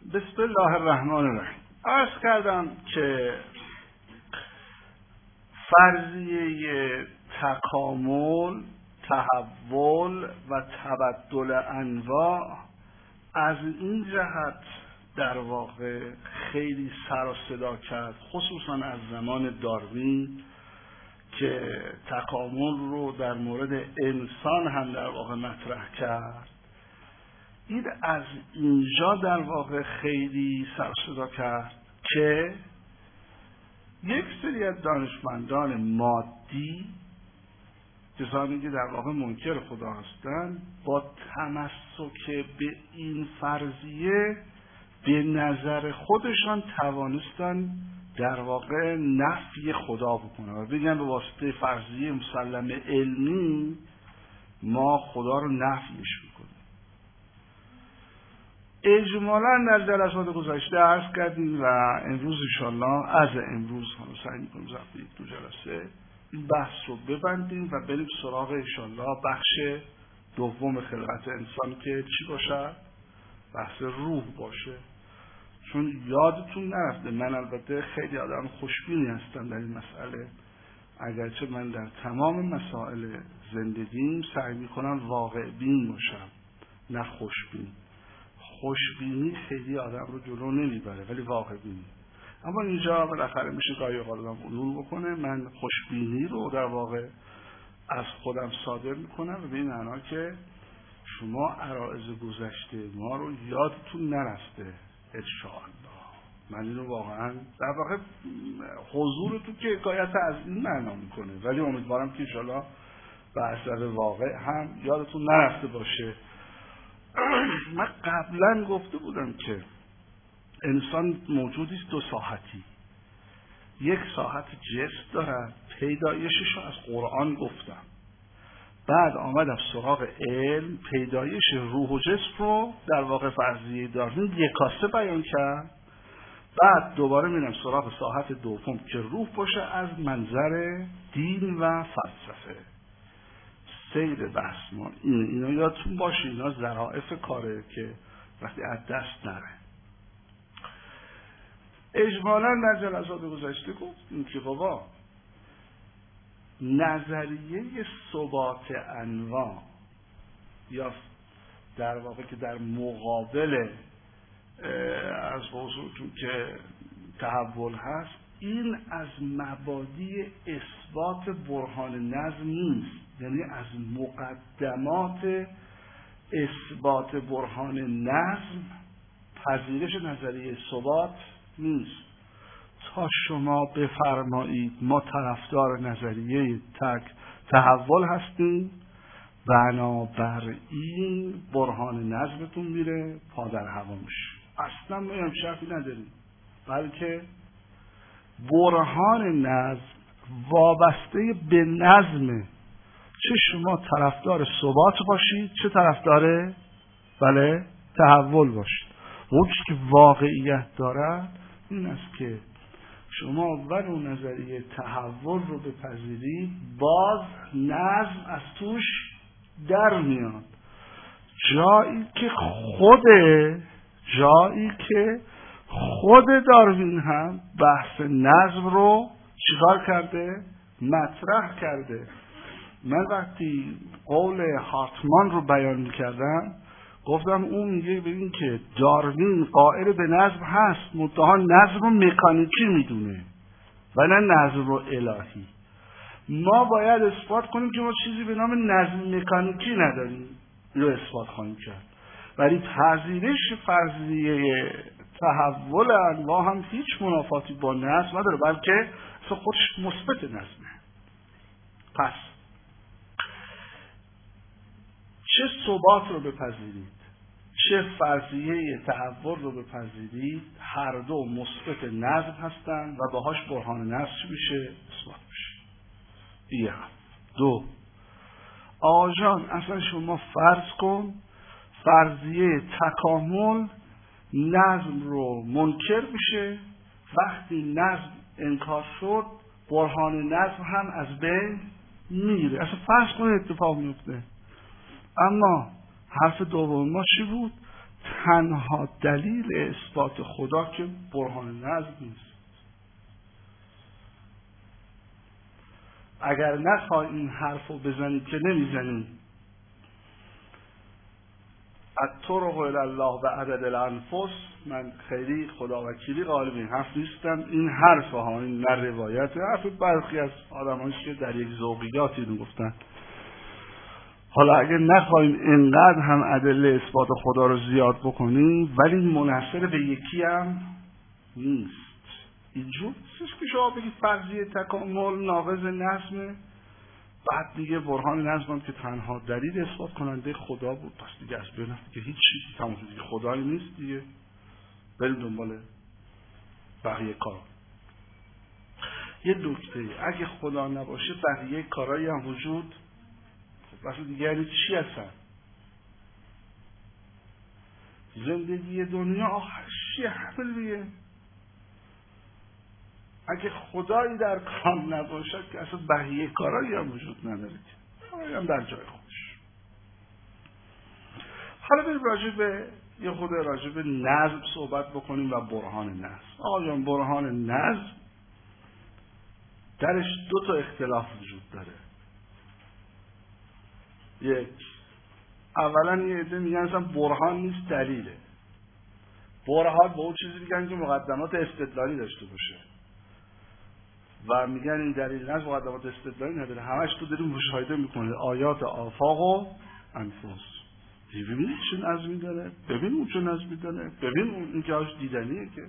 بسم الله الرحمن الرحیم. عرض کردم که فرضیه تکامل، تحول و تبدل انواع از این جهت در واقع خیلی سر و صدا کرد، خصوصا از زمان داروین که تکامل رو در مورد انسان هم در واقع مطرح کرد. این از اینجا در واقع خیلی سر و صدا کرد که یک سری از دانشمندان مادی، کسانی که در واقع منکر خدا هستند، با تمسک به این فرضیه به نظر خودشان توانستن در واقع نفی خدا بکنن و بگن به واسطه فرضیه مسلم علمی ما خدا رو نفیش میکنیم. اجمالا در جلسات گذشته عرض کردیم و امروز انشاءالله از امروز هم سعی میکنیم ضبط یک دو جلسه این بحث رو ببندیم و بریم سراغ انشاءالله بخش دوم خلقت انسان که چی باشه؟ بحث روح باشه. چون یادتون نرفته من البته خیلی آدم خوشبینی هستم در این مسئله، اگرچه من در تمام مسائل زندگیم سعی میکنم واقع بین باشم نه خوشبین. خوشبینی خیلی آدم رو جلو نمیبره ولی واقع بینی. اما اینجا بالاخره میشه گاهی اوقات آدم علوم بکنه. من خوشبینی رو در واقع از خودم صادر میکنم و به این معنا که شما عرائض گذشته ما رو یادتون نرفته انشاءالله. من اینو واقعا در واقع حضورتون که حکایت از این معنا میکنه، ولی امیدوارم که انشاءالله به اثر واقع هم یادتون نرفته باشه. من قبلا گفته بودم که انسان موجودی است دو ساحتی. یک ساحت جسم دارد، پیدایشش رو از قرآن گفتم. بعد آمدم سراغ علم، پیدایش روح و جسم رو در واقع فرضیه داروین یکاسته بیان کرد. بعد دوباره میرم سراغ ساحت دوم که روح باشه از منظر دین و فلسفه. سیر بحث ما اینا یادتون باشه، اینا ظرافت کاره که وقتی از دست نره. اجمالا در جلسات گذشته گفتیم که بابا نظریه ثبات انواع یا در واقع که در مقابل از حضورتون که تحول هست، این از مبادی اثبات برهان نظم نیست. یعنی از مقدمات اثبات برهان نظم پذیرش نظریه ثبات نیست. تا شما بفرمایید ما طرفدار نظریه تحول هستیم، بنابراین برهان نظمتون میره پا در هوا میشه. اصلا ما هم شرطی نداریم، بلکه برهان نظم وابسته به نظمه. چه شما طرفدار ثبات باشید چه طرفدار تحول باشید. اون چیزی که واقعیت دارد این است که شما ولو نظریه تحول رو بپذیرید باز نظم از توش در میاد. جایی که خود داروین هم بحث نظم رو چیکار کرده؟ مطرح کرده. من وقتی قول هارتمان رو بیان می‌کردم گفتم اون میگه به این که داروین قائل به نظم هست، منتها نظم رو مکانیکی میدونه و نه نظم رو الهی. ما باید اثبات کنیم که ما چیزی به نام نظم مکانیکی نداریم، رو اثبات خواهیم کرد. ولی پذیرش فرضیه تحول انواع هم هیچ منافاتی با نظم نداره، بلکه خودش مثبت نظمه. پس چه ثبات رو بپذیرید چه فرضیه تحول رو بپذیرید، هر دو مثبت نظم هستند و باهاش برهان نظم میشه اثبات میشه. یک. دو، آقا جان اصلا شما فرض کن فرضیه تکامل نظم رو منکر میشه، وقتی نظم انکار شد برهان نظم هم از بین میره. اصلا فرض کن اتفاق میفته. اما حرف دوم ما چی بود؟ تنها دلیل اثبات خدا که برهان نظم نیست. اگر نخوای این حرف رو بزنی که نمیزنی، الطرق الی الله بعدد الانفس، من خیلی خدا وکیلی غالب این حرف نیستم. این حرف ها، این نه روایت، حرف برخی از آدمایی که در یک ذوقیاتی رو گفتن. حالا اگه نخوایم اینقدر هم ادله اثبات خدا رو زیاد بکنیم، ولی منحصر به یکی هم نیست. اینجور نیست که شما بگید فرضیه تکامل ناقض نظمه، بعد دیگه برهان نظم که تنها دلیل اثبات کننده خدا بود، پس دیگه از بین که هیچ چیزی تمام شد دیگه، خدایی نیست دیگه، بریم دنبال بقیه کار. یه نکته، اگه خدا نباشه بقیه کارایی هم وجود، پس دیگه یعنی چی هستن؟ زندگی دنیا آخرش چیه؟ همین دیگه. اگه خدایی در کار نباشد که اصلا بقیه کارایی هم وجود نداره، که هم در جای خودش. حالا بریم یه خود راجع به نظم صحبت بکنیم و برهان نظم. آقا جان، برهان نظم درش 2 تا اختلاف وجود داره. یک، اولا یه عده میگن اصلا برهان نیست، دلیله. برهان با اون چیزی میگن که مقدمات استدلالی داشته باشه و میگن این دلیل نظم مقدمات استدلالی نداره، همش تو داریم مشاهده میکنه آیات آفاق و انفس. ببین چه نظمی داره، ببین اون چه نظمی داره، ببین اون این که هاش دیدنیه، که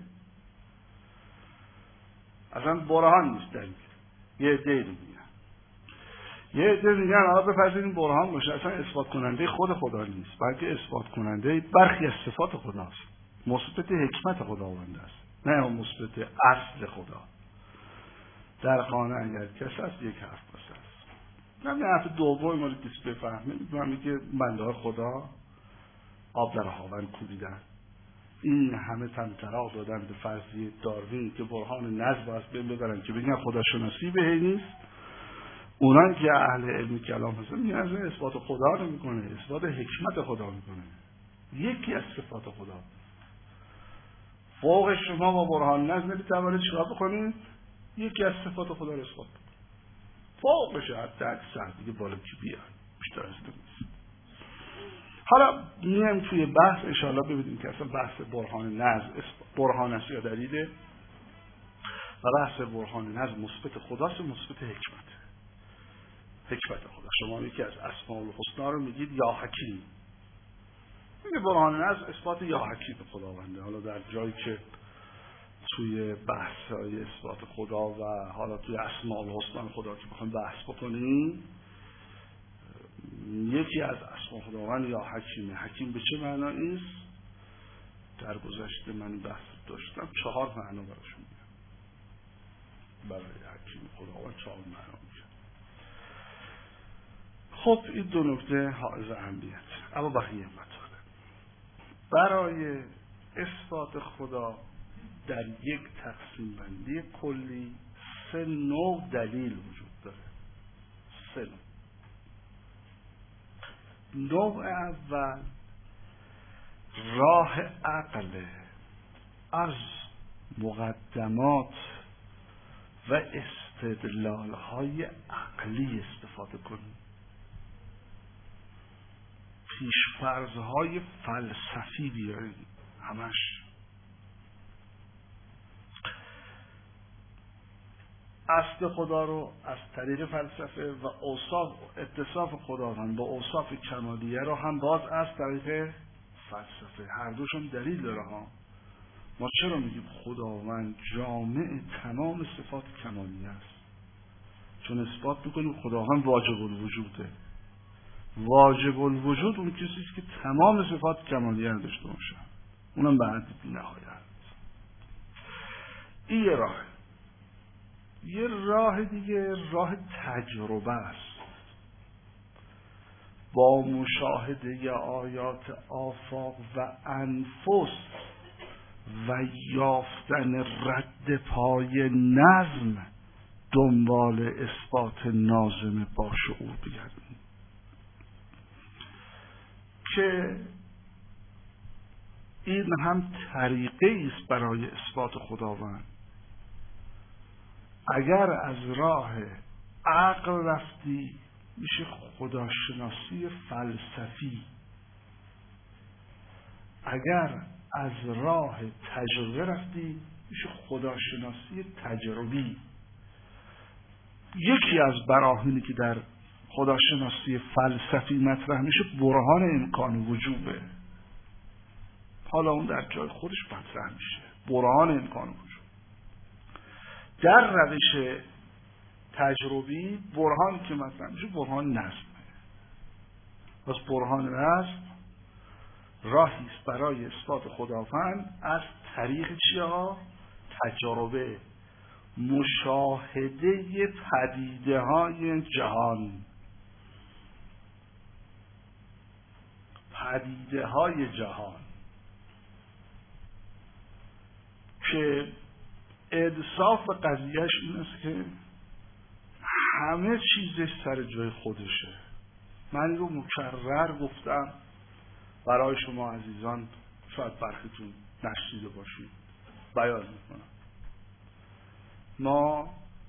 اصلا برهان نیست دلیل. یه عده میگن، یه عده میگن آقا بپذیریم برهان باشه، اصلا اثبات کننده خود خدا نیست، بلکه اثبات کننده برخی از صفات خداست، مثبت حکمت خداوند است، نه مثبت اصل خدا. در خانه اگر کس است یک حرف بس است. من حرف دوم مالی کسی بفهمه، میگم که بنده خدا آب در هاون کوبیدن، این همه تنطراق دادن به فرضیه داروین که برهان نظم است بین ببرن که بگن خدا شناسی به نیست. اونان که اهل علم کلام هستن میگن اثبات خدا رو میکنه، اثبات حکمت خدا میکنه، یکی از صفات خدا. فوق شما با برهان نظم نمیتوانید چیکار بکنید؟ یکی از صفات خدا رو اثبات کنید. فوقش حتی اکثر دیگه بالا کی بیان، بیشتر از نیست. حالا میایم توی بحث انشاءالله ببینیم که اصلا بحث برهان نظم برهان است یا دلیله، و بحث برهان نظم مثبت خداست، مثبت حکمت خدا. شما یکی از اسماء الحسنا رو میگید یا حکیم، میگه برهان نظم اثبات یا حکیم خداونده. حالا در جایی که توی بحث های اثبات خدا و حالا توی اسماء الحسنا خدا که بخوایم بحث بکنیم، یکی از اسماء خداوند یا حکیمه. حکیم به چه معنایی است؟ در گذشته من بحث داشتم، 4 معنا براشون میگم. برای حکیم خداوند 4 معنا میگه. خب این 2 نکته حائز اهمیت. اما بقیه مطالب برای اثبات خدا در یک تقسیم بندی کلی 3 نوع دلیل وجود داره. 3 نوع. نوع اول راه عقل، از مقدمات و استدلال های عقلی استفاده کنیم، پیشفرض های فلسفی بیاریم، همش اصل خدا رو از طریق فلسفه و اتصاف خداوند با اوصاف کمالیه رو هم باز از طریق فلسفه. هر دوشون دلیل داره ها. ما چرا میگیم خداوند جامع تمام صفات کمالیه است؟ چون اثبات میکنیم خداوند واجب الوجوده. واجب الوجود اون کسی است که تمام صفات کمالیه رو داشته باشه، اونم به حد بی‌نهایت. این یه راه. یه راه دیگه راه تجربه است. با مشاهده آیات آفاق و انفس و یافتن رد پای نظم دنبال اثبات ناظم با شعور بگردیم، که این هم طریقه است برای اثبات خداوند. اگر از راه عقل رفتی میشه خداشناسی فلسفی، اگر از راه تجربه رفتی میشه خداشناسی تجربی. یکی از براهینی که در خداشناسی فلسفی مطرح میشه برهان امکان وجوبه. حالا اون در جای خودش مطرح میشه، برهان امکان وجوب. در روش تجربی برهان که مطرح میشه برهان نظمه. پس برهان نظم راهی است برای اثبات خداوند از طریق چیا؟ تجربه، مشاهده پدیده های جهان. پدیده های جهان که انصاف قضیهش این است که همه چیزش سر جای خودشه. من رو مکرر گفتم برای شما عزیزان، شاید برخیتون نشنیده باشید، بیان میکنم. ما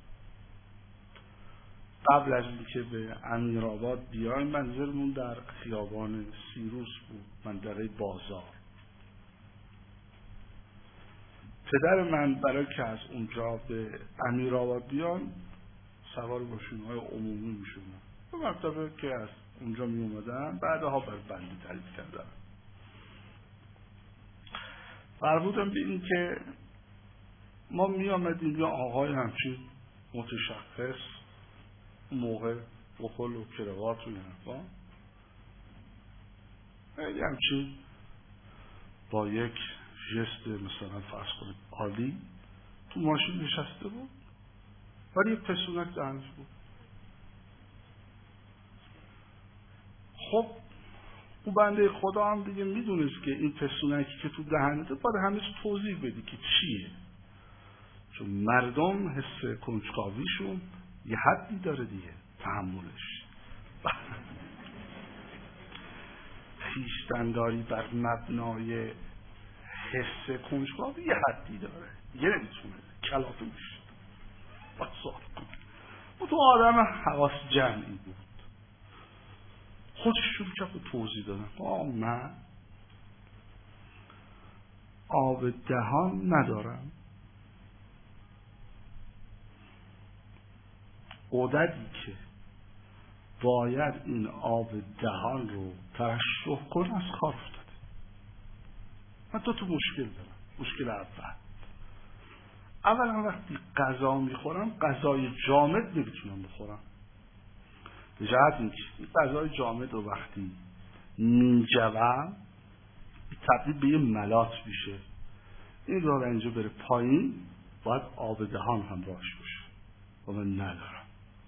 قبل از اینکه به امیرآباد بیایم منزلمون در خیابان سیروس بود، منطقه بازار. پدر من برای که از اونجا به امیرآباد بیان سوار ماشین‌های عمومی میشدن. به مرتبه که از اونجا می اومدن بعدها بر بندی تعریف کردن. فرمودم به این که ما می آمدیم یا آقای همچین متشخص موقع بخل و کروات و این حرفا، همچین با یک جست مثلا فرض کنید عالی تو ماشین نشسته بود ولی یک پسونک دهنش بود. خب اون بنده خدا هم دیگه میدونست که این پسونکی که تو دهنته باید همیشه توضیح بدی که چیه، چون مردم حس کنجکاویشون یه حدی داره دیگه، تحملش. خویشتنداری بر مبنای حس کنجکاوی یه حدی داره، یه نمیتونه کلافه میشه باید سوال کنه. او تو آدم حواس جمعی بود، خودش شروع کرد به توضیح دادن. من آب دهان ندارم، عددی که باید این آب دهان رو ترشح کنه از کار افتاده. من تو مشکل دارم. مشکل اولا وقتی غذا میخورم غذای جامد نمیتونم بخورم، به جهت اینکه این غذای جامد رو وقتی میجوم تبدیل به یه ملات میشه، این راه اینجا بره پایین باید آب دهان هم باش باشه و من ندارم.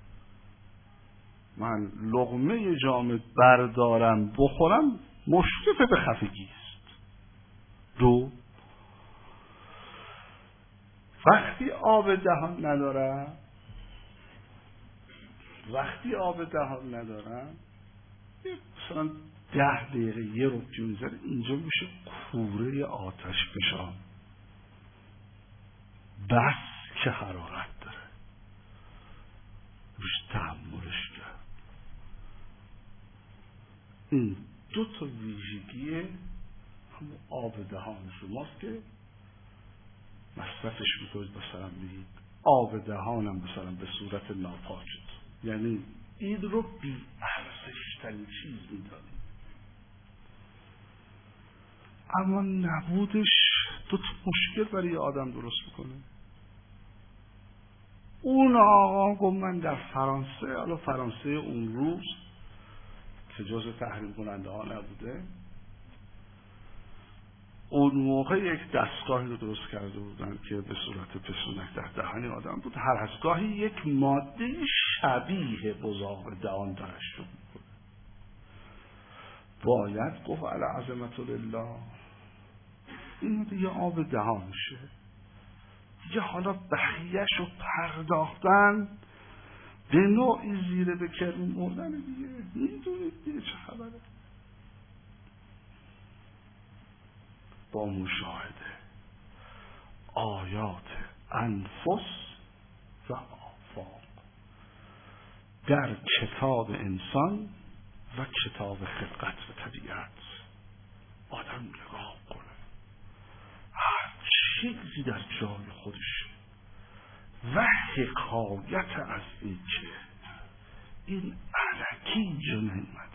من لقمه جامد بردارم بخورم مشرف به خفگی است. دو، وقتی آب دهان ندارم مثلا 10 دقیقه یه رو میذاره اینجا میشه کوره آتش فشان، بس که حرارت داره روش تحملش کرد. این 2 تا ویژگی همون آب دهان شماست که مصرفش میکنید. مثلا بگید آب دهانم مثلا به صورت ناپاکت، یعنی این رو بی ارزش ترین چیز میدانید. اما نبودش 2 تا مشکل برای آدم درست میکنه. اون آقا گفت من در فرانسه، حالا فرانسه اون روز که جزء تحریم کننده ها نبوده، اون موقع یک دستگاهی رو درست کرده بودن که به صورت پسونک در دهن آدم بود، هر از گاهی یک ماده شبیه بزاق دهان ترشح میکنه. باید گفت علی عظمت الله این دیگه آب دهانشه دیگه، حالا بقیه‌ش رو پرداختن به نوعی زیره به کرم مردن دیگه. میدونید دیگه چه خبره. با مشاهده آیات انفس و آفاق در کتاب انسان و کتاب خلقت و طبیعت آدم نگاه کنه، هر چیزی در جای خودش و حکایت از این که این علکی جا نیمده.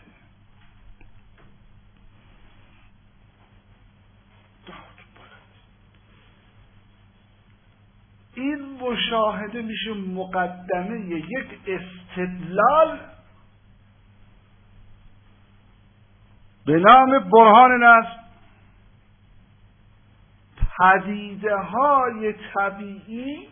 این مشاهده میشه مقدمه یک استدلال به نام برهان نظم. پدیده های طبیعی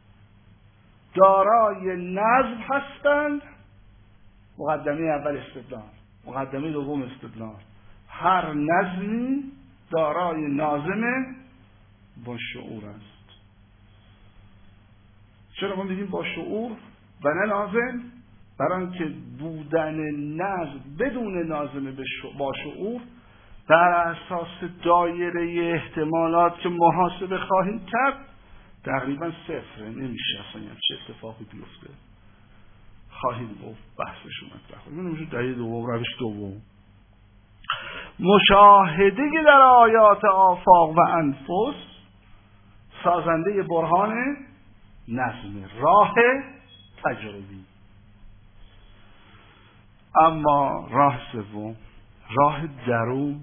دارای نظم هستند. مقدمه اول استدلال، مقدمه دوم استدلال. هر نظمی دارای ناظم با شعور است. چرا ما میگیم با شعور و نه ناظم؟ برای اینکه بودن نظم بدون ناظم با شعور در اساس دایره احتمالات که محاسبه خواهیم کرد تقریبا صفره. نمیشه اصلا چه اتفاقی بیفته. خواهیم گفت بحثش مطرح کنیم. نمیشه دلیل دوم، روش دوم. مشاهده در آیات آفاق و انفس سازنده برهان نظم، راه تجربی. اما راه سوم، راه درون.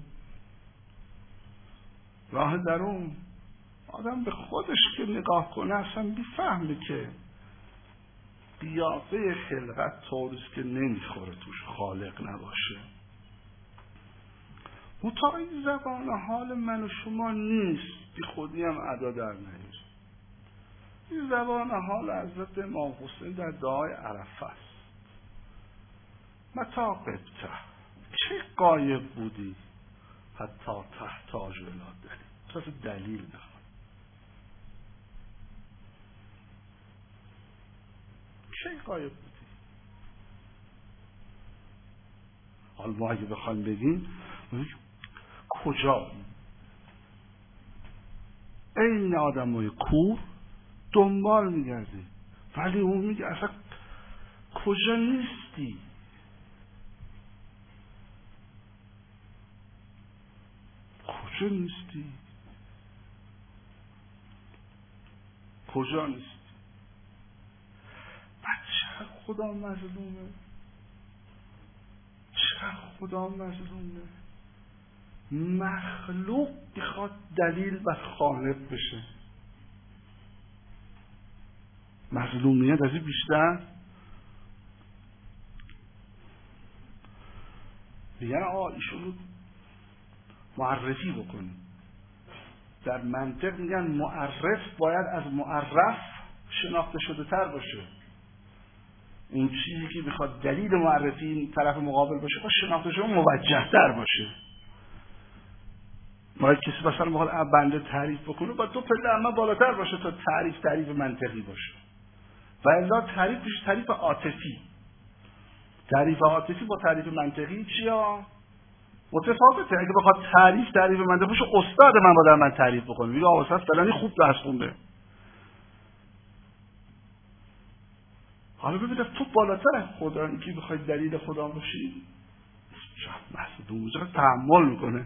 راه درون آدم به خودش که نگاه کنه اصلا میفهمه که بیافه خلقت طوریست که نمیخوره توش خالق نباشه. مطابق زبان حال من و شما نیست، بی خودی هم ادا در نهیر. این زبان حال حضرت امام حسین در دعای عرفه است. متا قبته، چه غایب بودی حتی تحتاج الی دلیل، تو اصلا دلیل نخواد. چه غایب بودی؟ حال ما اگه بخوایم بگیم کجا؟ این آدمای کور دنبال میگردی، ولی اون میگه اصلا کجا نیستی. کجا نیستی؟ کجا نیستی؟ چرا خدا مظلومه؟ چرا خدا مظلومه؟ مخلوق میخواد دلیل بر خالق بشه. مظلومیت از این بیشتر؟ میگن آقا ایشون رو معرفی بکنی. در منطق میگن معرف باید از معرف شناخته شده تر باشه. اون چیزی که میخواد دلیل معرفی طرف مقابل باشه باید شناخته شده موجه تر باشه. باید کسی مثلا میخواد بنده تعریف بکنه باید دو پله اما بالاتر باشه تا تعریف منطقی باشه. و الا تعریف میشه تعریف عاطفی. تعریف عاطفی با تعریف منطقی چیا؟ متفاوته. اگه بخواد تعریف منطقی باشه استاد من باید من تعریف بکنه. میگه آقا اصلا فلانی خوب درس خونده. حالا ببینید تو بالاتر از خدا اینکه بخوای دلیل خدا باشی چه مصدوم چقدر تحمل میکنه.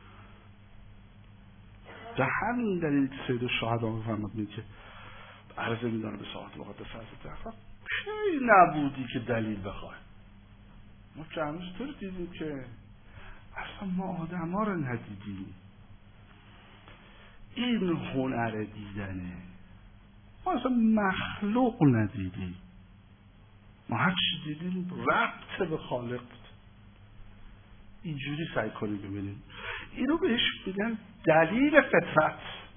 در همین دلیل که سید الشهدا میفرماد میگه که عرضه میدانه به ساعت وقت فضل کی نبودی که دلیل بخوای. ما که هنوز طور دیدیم که اصلا ما آدم ها رو ندیدیم. این هنر دیدنه. ما اصلا مخلوق ندیدیم. ما هر چی دیدیم ربط به خالق بود. اینجوری سعی کنیم ببینیم. اینو بهش میگن دلیل فطرت.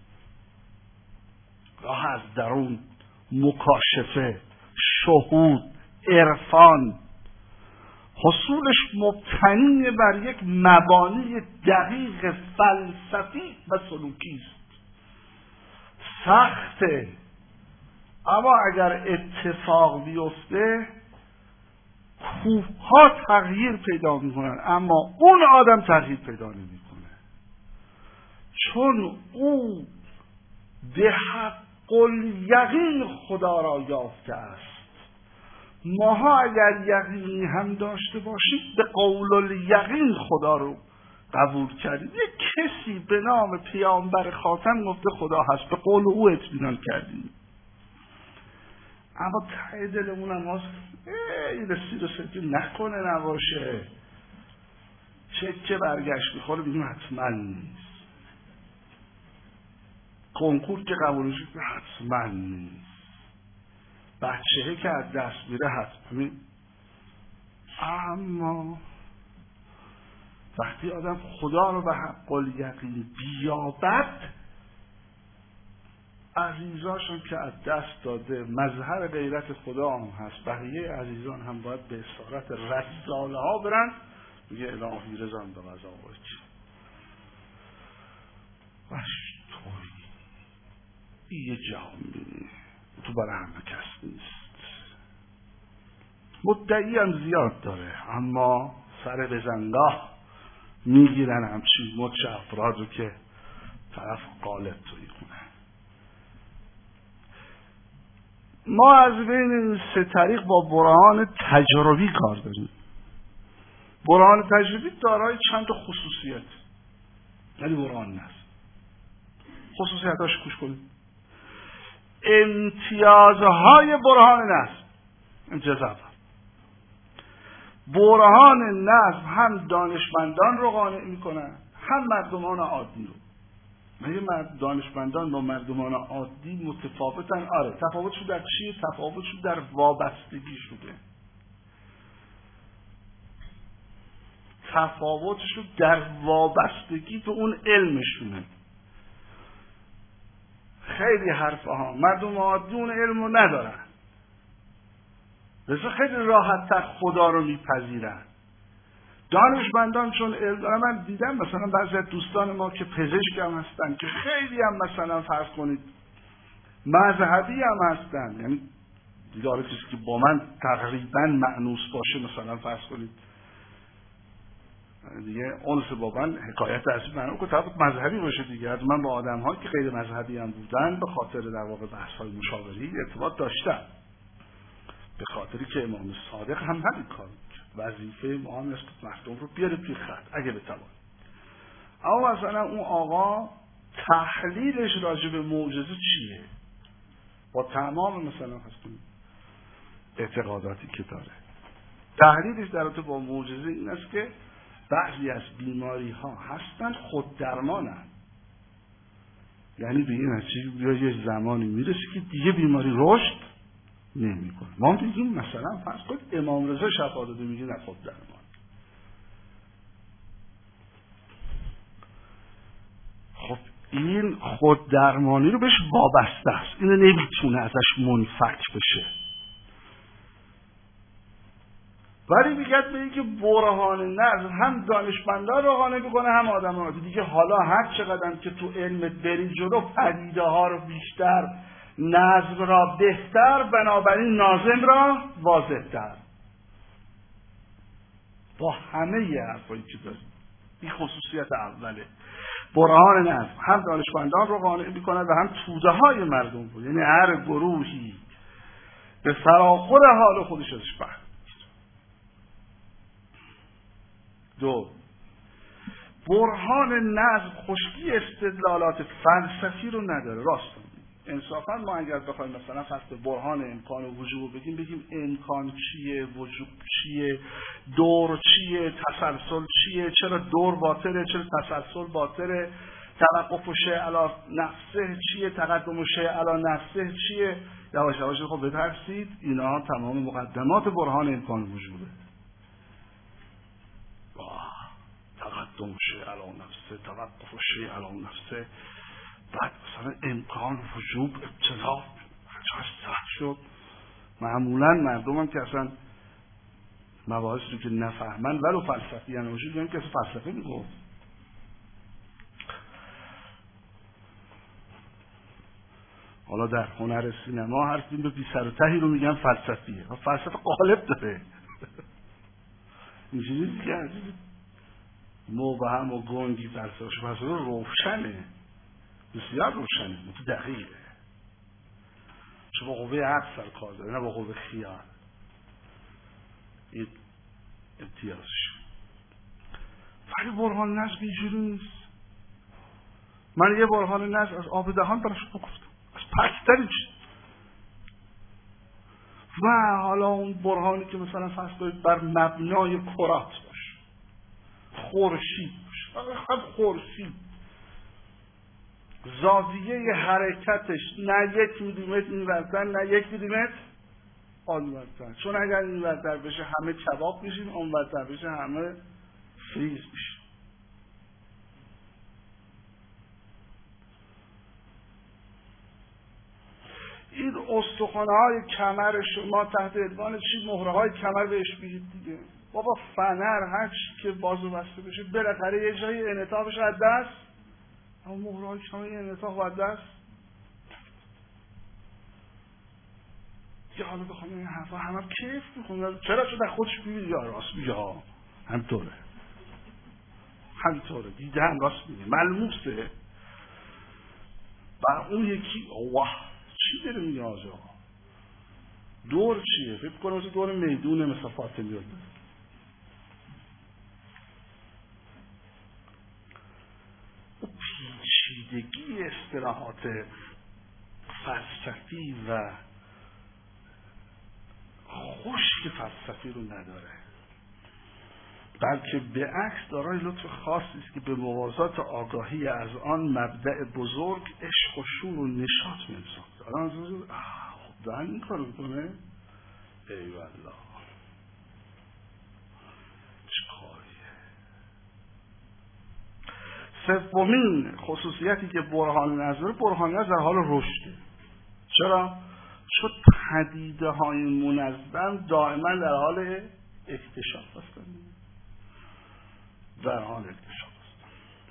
راه از درون، مکاشفه، شهود، عرفان، حصولش مبتنی بر یک مبانی دقیق فلسفی و سلوکی است. سخته، اما اگر اتفاق بیفته کوه‌ها تغییر پیدا میکنن، اما اون آدم تغییر پیدا نمیکنه. چون او به حق الیقین خدا را یافته است. ماها اگر یقینی هم داشته باشیم به قول الیقین خدا رو قبول کردیم. یک کسی به نام پیامبر خاتم گفته خدا هست، به قول او اطمینان کردیم، اما ته دلمون هم هست این رسید و سجی نکنه نباشه، چه برگشت میخوره بگیم حتما نیست، کنکور که قبولش حتما نیست، بچه‌هی که از دست میره حتما. اما وقتی آدم خدا رو به حق الیقین بیابد، عزیزاشون که از دست داده، مظهر غیرت خدا هم هست، بقیه عزیزان هم باید به اسارت رساله ها برن، میگه الهی رضان به غذا باید وشتوی این یه جهانی تو برای همه کس نیست. مدعی هم زیاد داره، اما سر بزنگاه میگیرن همچین مدش افراد رو که طرف قالب توی کنه. ما از بین این سه طریق با برهان تجربی کار داریم. برهان تجربی دارای چند تا خصوصیت، یعنی برهان نصب. خصوصیتاش گوش کنید. امتیازهای برهان نصب. امتیاز اول، برهان نصب هم دانشمندان رو قانع میکنن، هم مردمان عادی رو. مگه دانشمندان با مردمان عادی متفاوتن؟ آره. تفاوتشون در چیه؟ تفاوتشون در وابستگی شده. تفاوتشون در وابستگی به اون علمشونه. خیلی حرفها مردم عادی اون علم رو ندارن، لذا خیلی راحت تر خدا رو میپذیرن. دانشمندان چون علم دارن، من دیدم مثلا بعضی از دوستان ما که پزشک هم هستن، که خیلی هم مثلا فرض کنید مذهبی هم هستن، یعنی دیداره کسی که با من تقریبا مأنوس باشه، مثلا فرض کنید دیگه اونس با من حکایت از من که طرف مذهبی باشه دیگه. از من با آدم هایی که غیر مذهبی هم بودن به خاطر در واقع بحث های مشاوری ارتباط داشتن، به خاطری که امام صادق هم همین کار وظیفه ما هم است که مردم رو بیاره توی خط اگه بتوان. اما مثلا اون آقا تحلیلش راجع به معجزه چیه؟ با تمام مثلا هستیم اعتقاداتی که داره، تحلیلش در رابطه با معجزه این است که بعضی از بیماری ها هستن خود درمانن، یعنی به این نتیجه یه زمانی میرسه که دیگه بیماری رشد نمیکنه. ما میگیم مثلا فرض کنید امام رضا شفا داده، میگه نه خود درمان. خب این خود درمانی رو بهش وابسته است، اینو نمیتونه ازش منفک بشه. ولی میگه به اینکه برهان نظر هم دانشمندان رو قانع میکنه، هم آدم عادی دیگه. حالا هر چقدر که تو علمت بری جلو، پدیده ها رو بیشتر، نظم را بهتر، بنابراین ناظم را واضح‌تر. با همه ی حرفایی که داریم، این خصوصیت اوله. برهان نظم هم دانشمندان رو قانع میکنه و هم توده های مردم رو، یعنی هر گروهی به فراخور حال خودش ازش بحث. دو، برهان نظم خشکی استدلالات فلسفی رو نداره. راست انصافا ما اگر بخوایم مثلا فصل برهان امکان و وجود بگیم امکان چیه، وجود چیه، دور چیه، تسلسل چیه، چرا دور باطله، چرا تسلسل باطله، توقف شیء علی نفسه چیه، تقدم شیء علی نفسه چیه، یواش یواش خب بترسید اینا تمام مقدمات برهان امکان وجوده. تقدم شیء علی نفسه، توقف شیء علی نفسه، بعد مثلا امکان وجوب ابتلا سخت شد. معمولا مردم هم که اصلا مباحث رو که نفهمن ولو فلسفی هم وجود داریم که اصلا فلسفه میگفت. حالا در هنر سینما هر فیلم بی سر و تهی رو میگن فلسفیه، فلسفه قالب داره. اینجوری دیگه مبهم و گنگی فلسفه روشنه. بسیار روشنه، دقیقه، چه با قوه عقل سر کار داره نه با قوه خیال. این امتیازش. ولی برهان نظم اینجوری نیست. من یه برهان نظم از آب دهان براش بگفتم، از پستری چی. و حالا اون برهانی که مثلا فرض کنید بر مبنای کرات باشه، خورشید باشه، هم خورشید زاویه حرکتش نه 1 میلیمتر اینورتر نه 1 میلیمتر آنورتر، چون اگر اینورتر بشه همه کباب میشیم، آنورتر بشه همه فریز میشیم. این استخوان‌های کمر شما تحت عنوان چی؟ مهره‌های کمر بهش بگید دیگه. بابا فنر هر چی که بازو بسته بشه بالاخره یه جایی انعطافش از دست، اما مهره‌های کمر انعطاف از دست. یا حالا بخوام این حرفا همه کیف می‌کنن، چرا شده خودش ببینید یا راست میگه ها، همینطوره دیده هم راست میگه، ملموسه. بر اون یکی واه چی داره میگه آجا؟ دور چیه؟ فکر کنم مثل دور میدونه، مثل فاطمی یاد. او پیچیدگی اصطلاحات فلسفی و خشک فلسفی رو نداره، بلکه به عکس دارای لطف خاصی است که به موازات آگاهی از آن مبدأ بزرگ عشق و شور و نشاط می‌سازد. الان خب دهن این کارو میکنه؟ ای والله چه کاریه. سومین خصوصیتی که برهان نظر، برهان نظر در حال رشده. چرا؟ چون پدیده های منظم دائما در حال اکتشاف هستند، در حال اکتشاف است.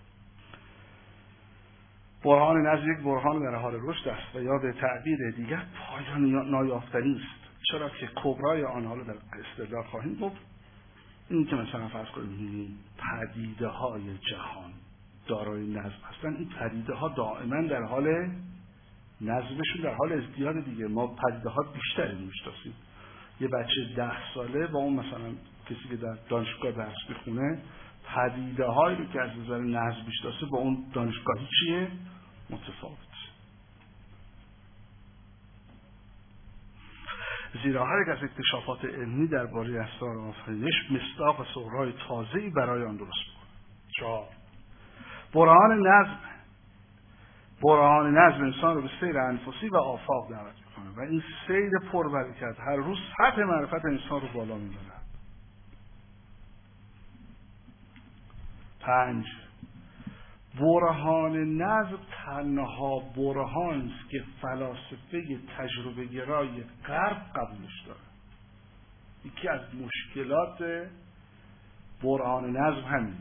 برهان نظر یک برهان در حال رشد است و یا به تعبیر دیگر پایان نایافتنی است. چرا که کبرای آن حالا در استدلال خواهیم گفت. این که مثلا فرض کنیم پدیده های جهان دارای نظم هستند، این پدیده ها دائما در حال نظمشون در حال ازدیاد دیگه. ما پدیده ها بیشتری میشناسیم. یه بچه 10 ساله با اون مثلا کسی که در دانشگاه درس میخونه پدیده هایی رو که از نظر نظم میشناسه با اون دانشگاهی چیه؟ متفاوت. زیرا هر یک از اکتشافات علمی درباره اسرار آفرینش مصداق سغرای تازه‌ای برای آن درست می‌کند. 4. برهان نظم انسان رو به سیر انفسی و آفاق دعوت می‌کنه و این سیر پربرکت هر روز سطح معرفت انسان رو بالا می‌بره. 5. برهان نظم تنها برهان است که فلاسفه تجربه گرای غرب قبولش داره. یکی از مشکلات برهان نظم همینه.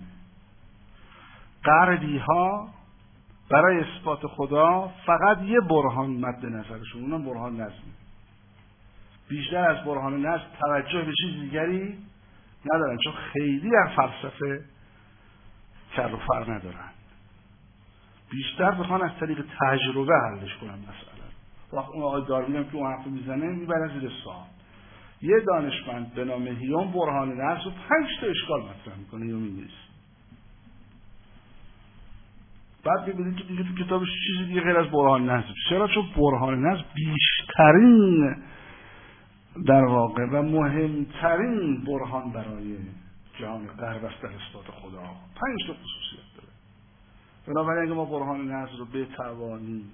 غربی ها برای اثبات خدا فقط یه برهان مد نظرشون، اونم برهان نظم. بیشتر از برهان نظم توجه به چیز دیگری ندارن، چون خیلی در فلسفه کر و فر ندارن. بیشتر بخوان از طریق تجربه حلش کنن مسئله. وقت اون آقای داروین هم که اون حرف میزنه میبره زیر سوال. یه دانشمند به نام هیوم برهان نظم رو 5 تا اشکال مطرح میکنه یا می‌نویسه. بعد می‌بینید که دیگه تو کتابش چیزی دیگه غیر از برهان نظم. چرا؟ چون برهان نظم بیشترین در واقع و مهمترین برهان برای جهان غرب است در اثبات خدا. 5 تا خصوصیت داره. بنابراین اگه ما برهان نظم رو بتوانیم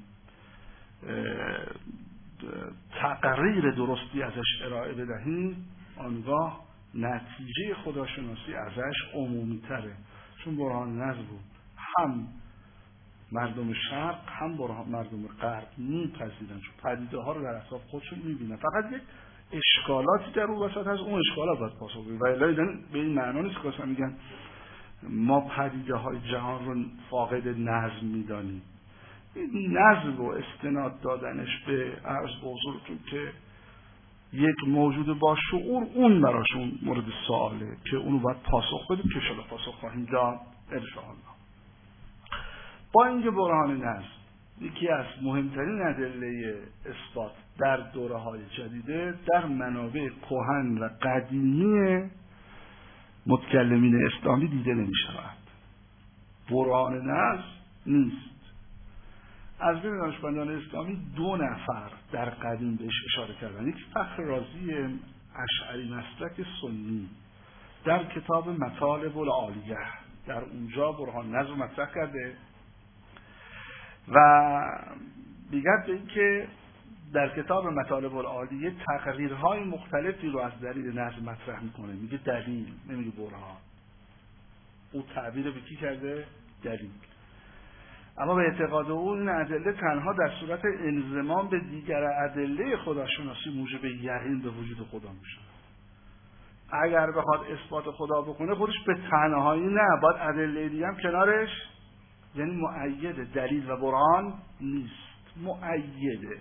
تقریر درستی ازش ارائه بدهیم، آنگاه نتیجه خداشناسی ازش عمومی تره. چون برهان نظم رو هم مردم شرق هم مردم غرب میپذیرن، چون پدیده ها رو در اطراف خودشون میبینن. فقط یک اشکالاتی در اون وسط هست، اون اشکالات باید پاسخ بدیم. ولی به این معنا نیست که مثلا میگن ما پدیده های جهان رو فاقد نظم میدانیم. این نظم رو استناد دادنش به عرض به حضورتون که یک موجود با شعور، اون براشون مورد سواله که اونو باید پاسخ بدیم، که انشاءالله پاسخ خواهیم داد انشاءالله. با اینکه برهان نظم یکی از مهمترین ادله اثبات در دوره‌های جدیده در منابع کهن و قدیمی متکلمین اسلامی دیده نمی‌شود. برهان نظم نیست. از بین دانشمندان اسلامی 2 نفر در قدیم بهش اشاره کردن. یک فخر رازی اشعری مسلک سنی در کتاب مطالب العالیه در اونجا برهان نظم مطرح کرده و دیگر به این که در کتاب مطالب العالیه تقریرهای مختلفی رو از دلیل نظم مطرح میکنه. میگه دلیل، نمیگه برهان. او تعبیر به کی کرده؟ دلیل. اما به اعتقاد او این ادله تنها در صورت انضمام به دیگر ادله خداشناسی موجب یقین به وجود خدا میشه. اگر بخواد اثبات خدا بکنه خودش به تنهایی نه، باید ادله دیگه هم کنارش، یعنی مؤیده. دلیل و برهان نیست، مؤیده،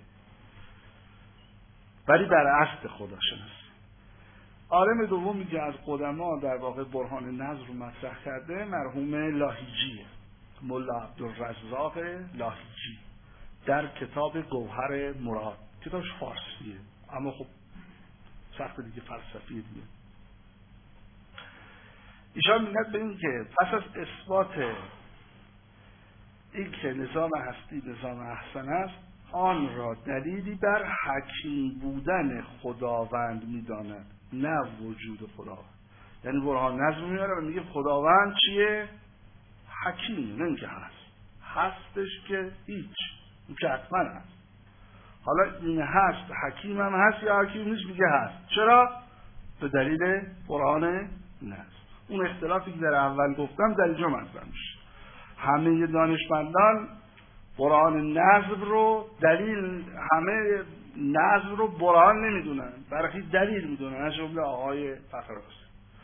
ولی در اصل خداشناسی. عالم دوم میگه از قدما در واقع برهان نظم رو مطرح کرده مرحوم لاهیجیه، ملا عبدالرزاق لاهیجی در کتاب گوهر مراد. کتابش فارسیه اما خب سخت دیگه، فلسفیه دیگه. ایشان میگه به این که پس از اثبات این که نظام هستی نظام احسن است، آن را دلیلی بر حکیم بودن خداوند میداند، نه وجود خداوند. یعنی برهان نظم میاره و میگه خداوند چیه؟ حکیم. نه اینکه هستش که هیچ، این که حتما هست. حالا این هست حکیم هم هست یا حکیم نیست، میگه هست. چرا؟ به دلیل برهان نظم. اون اختلافی که در اول گفتم در اینجا مطرح میشه. همه دانشمندان برهان نظم رو دلیل، همه نظم رو برهان نمیدونن، برخی دلیل میدونن، از جمله آقای فخررازی.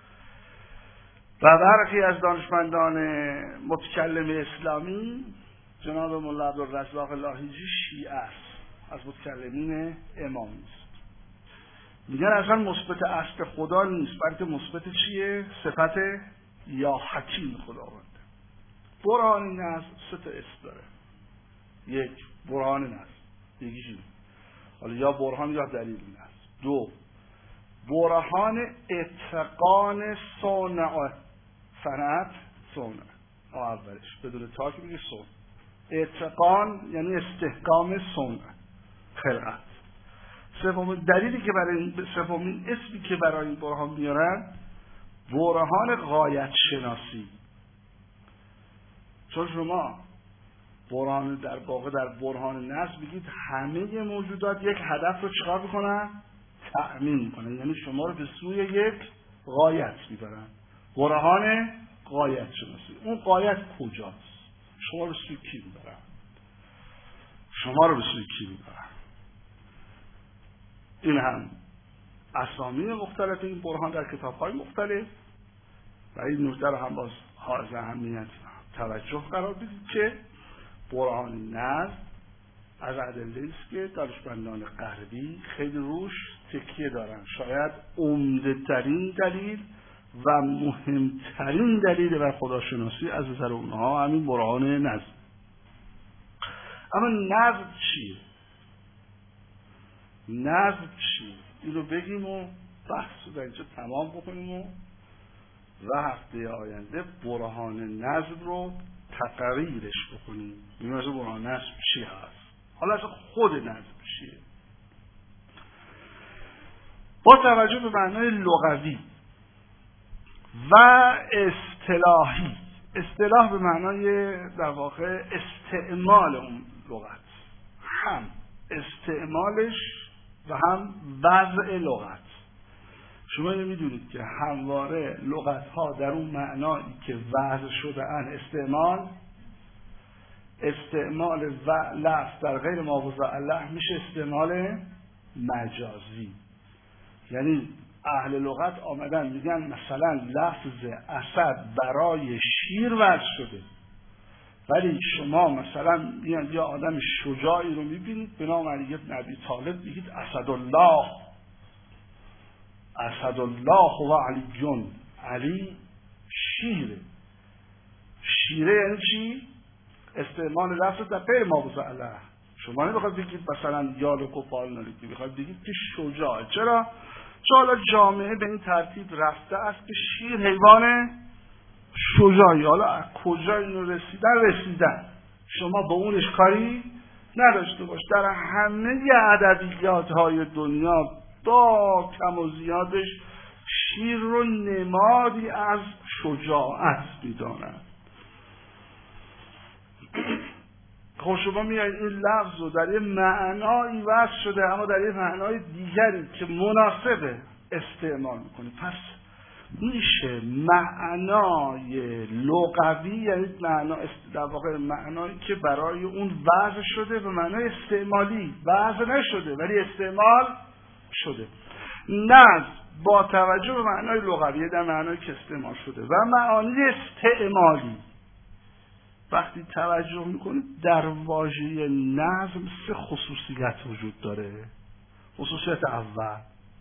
و برخی از دانشمندان متکلم اسلامی جناب ملا عبدالرزاق لاهیجی شیعه است، از متکلمین امامی است. میگن اصلا مثبت اصل خدا نیست، بلکه مثبت چیه؟ صفت یا حکیم خداوند. برهان نظم 3 تا اسم داره. 1 برهان نظم، یکیش حالا یا برهان یا دلیل نظم. 2 برهان اتقان صنع، صنعت صنع اولش بدون تا که میگه صنع. اتقان یعنی استحکام صنع، خلقت. سومین دلیلی که برای سومین اسمی که برای این برهان میارن برهان غایت شناسی. چون شما برهان در واقع در برهان نظم بگید همه موجودات یک هدف رو چیکار میکنن؟ تأمین میکنن، یعنی شما رو به سوی یک غایت میبرن. برهان غایت شناسی. اون غایت کجاست؟ شما رو به سوی کی میبرن؟ شما رو به سوی کی میبرن؟ این هم اسامی مختلف این برهان در کتاب‌های مختلف و این نکته رو هم باز حائز اهمیت توجه قرار بدید که برهان نظم از ادله است که دانشمندان غربی خیلی روش تکیه دارن. شاید عمده ترین دلیل و مهمترین دلیل بر خداشناسی از نظر اونها همین برهان نظم. اما نظم چیه؟ نظم چیه؟ این رو بگیم و بحث رو در اینجا تمام بکنیم و هفته آینده برهان نظم رو تقریرش بکنیم. ببینیم از برهان نظم چی هست. حالا از خود نظم چیه؟ با توجه به معنای لغوی و اصطلاحی. اصطلاح به معنای در واقع استعمال اون لغت، هم استعمالش و هم وضع لغت. شما میدونید که همواره لغت ها در اون معنایی که وضع شده ان استعمال و لفظ در غیر ماوضع الله میشه استعمال مجازی. یعنی اهل لغت آمدن میگن مثلا لفظ اسد برای شیر وضع شده، ولی شما مثلا یه آدم شجاعی رو میبینید به نام علی بن ابی طالب میگید اسدالله و علی شیره. شیره یعنی چی؟ استعمال لفظ در غیر مابوس علیه. شما نمیخواد بگید مثلا یالک و پال نارید، میخواد بگید که شجاع. چرا؟ چون حالا جامعه به این ترتیب رفته است که شیر حیوان شجاعی. حالا از کجا اینو رسیدن شما با اونش کاری نداشته باش. در همه ادبیات های دنیا با کم و زیادش شیر رو نمادی از شجاعت میدانند. خب شما میایید این لفظ رو در یه معنایی وضع شده اما در یه معنای دیگری که مناسبه استعمال میکنید. پس میشه معنای لغوی، یعنی در واقع معنایی که برای اون وضع شده و معنای استعمالی وضع نشده ولی استعمال شده. نظم با توجه به معنای لغوی در معنایی که استعمال شده و معانی استعمالی وقتی توجه میکنید در واژه نظم 3 خصوصیت وجود داره. خصوصیت اول،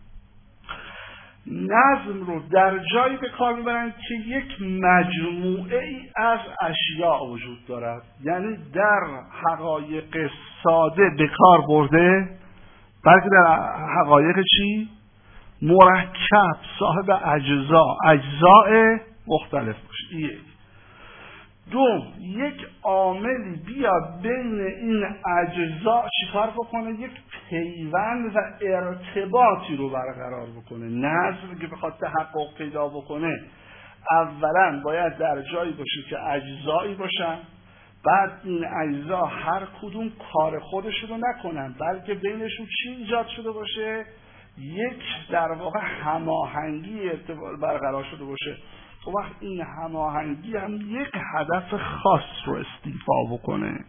نظم رو در جایی به کار میبرن که یک مجموعه ای از اشیاء وجود دارد، یعنی در حقایق ساده به کار برده بلکه در حقایق چی؟ مرکب، صاحب اجزاء مختلف باشه. یک. دوم، یک عاملی بیاد بین این اجزا چیکار بکنه؟ یک پیوند و ارتباطی رو برقرار بکنه. نظم که بخواد تحقق پیدا بکنه اولا باید در جایی باشه که اجزایی باشن، بعد این اجزا هر کدوم کار خودشون رو نکنن بلکه بینشون چی ایجاد شده باشه؟ یک در واقع هماهنگی برقرار شده باشه. خب وقت این هماهنگی هم یک هدف خاص رو استیفا بکنه،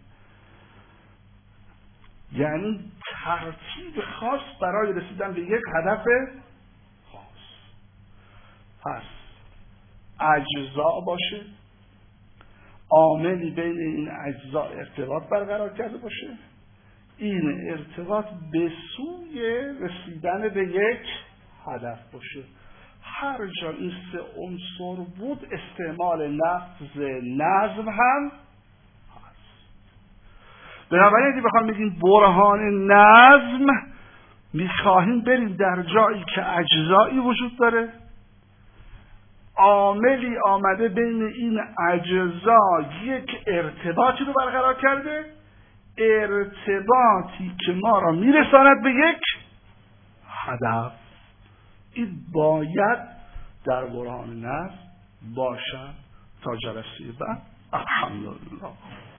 یعنی ترتیب خاص برای رسیدن به یک هدف خاص. پس اجزا باشه، عاملی بین این اجزا ارتباط برقرار کرده باشه، این ارتباط به سوی رسیدن به یک هدف باشه. هر جا این 3 عنصر بود استعمال لفظ نظم هم هست. بنابراین اگه بخوام بگیم برهان نظم، میخواهیم بریم در جایی که اجزایی وجود داره، عاملی آمده بین این اجزا یک ارتباطی رو برقرار کرده، ارتباطی که ما را میرساند به یک هدف. این باید در برهان نظم باشد. تا جلسه بعد، الحمدلله.